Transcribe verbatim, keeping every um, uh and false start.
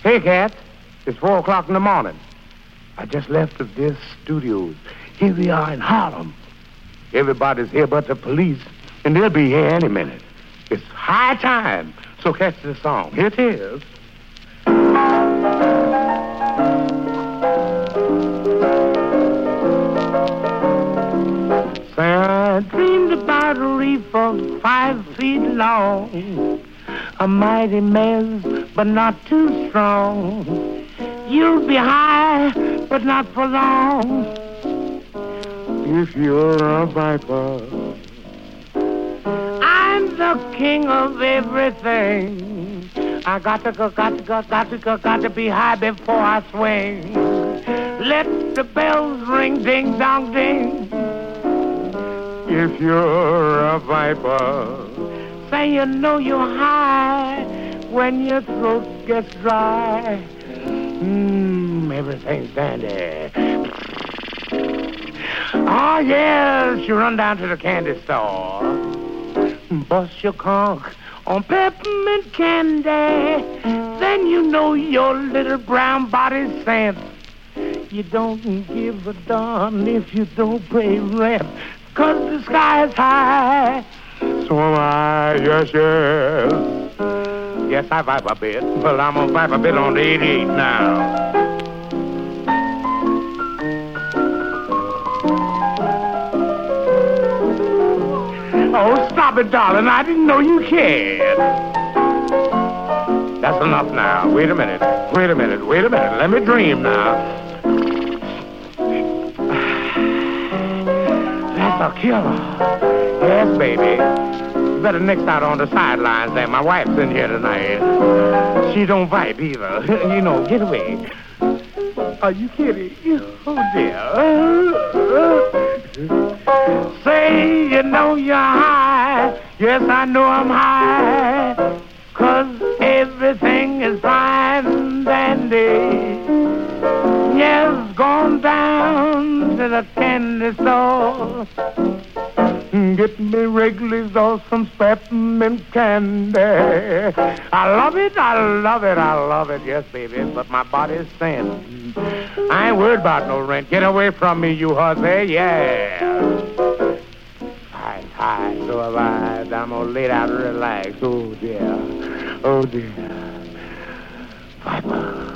Hey, Cat. It's four o'clock in the morning. I just left the This Studios. Here we are in Harlem. Everybody's here but the police, and they'll be here any minute. It's high time. So catch the song. Here it is. I dreamed about a reefer five feet long, a mighty mess, but not too strong. You'll be high, but not for long. If you're a viper, I'm the king of everything. I got to go, got to go, got to go, got to be high before I swing. Let the bells ring, ding dong ding. If you're a viper, say you know you're high when your throat gets dry. Mmm, everything's dandy. Oh, yes, you run down to the candy store. Bust your conch on peppermint candy. Then you know your little brown body's sent. You don't give a darn if you don't pay rent. 'Cause the sky is high, so am I, yes, yes. Yes, I vibe a bit, but I'm gonna vibe a bit on the eighty-eight now. Oh, stop it, darling, I didn't know you cared. That's enough now. Wait a minute, wait a minute, wait a minute. Let me dream now. A killer. Yes, baby. You better nix out on the sidelines there. My wife's in here tonight. She don't vibe either. You know, get away. Are you kidding? Oh, dear. Say you know you're high. Yes, I know I'm high. 'Cause everything is fine and dandy. Yes, gone down to the candy store. Get me Wrigley's or some peppermint candy. I love it, I love it, I love it, yes, baby, but my body's thin. I ain't worried about no rent. Get away from me, you hussy, yeah. Fine, fine, so have I. I'm gonna lay down and relax. Oh, dear, oh, dear. Viper.